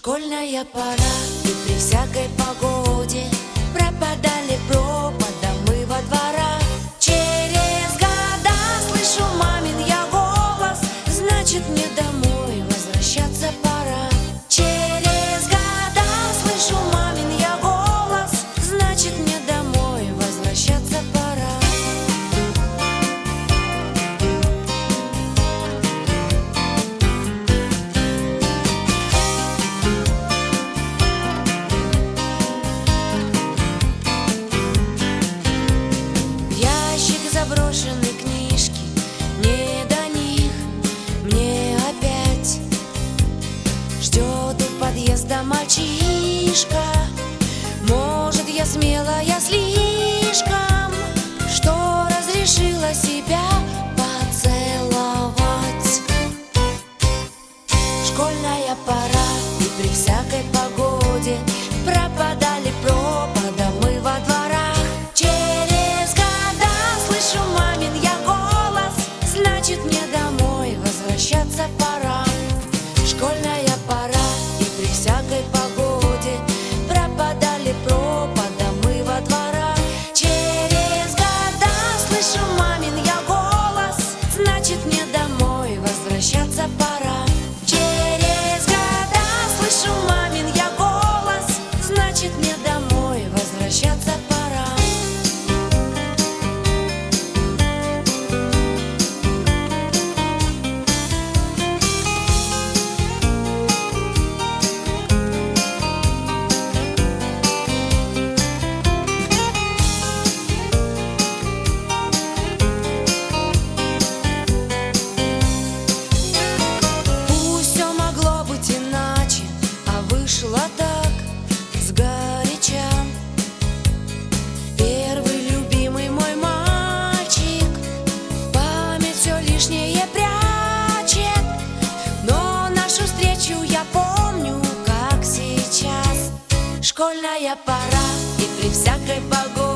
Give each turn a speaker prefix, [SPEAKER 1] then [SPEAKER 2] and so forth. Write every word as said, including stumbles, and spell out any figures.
[SPEAKER 1] Школьная пора, и при всякой погоде пропадали пропадом мы во дворах. Через года слышу мамин я голос, значит мне домой возвращаться пора. Через года слышу мамин я голос, значит мне домой возвращаться пора. Заброшены книжки, не до них мне опять. Ждет у подъезда мальчишка, может, я смелая слишком, что разрешила себя поцеловать. Школьная пора, и при всякой погоде пропадали пропадом мы во дворах. Через года слышу мамин я голос, значит мне домой возвращаться пора. Школьная пора, и при всякой погоде пропадали пропадом мы во дворах. Через года слышу мамин я голос, значит мне домой возвращаться пора. Через года слышу мамин я голос, значит мне домой возвращаться пора. Вышло так сгоряча. Первый любимый мой мальчик память все лишнее прячет, но нашу встречу я помню как сейчас. Школьная пора, и при всякой погоде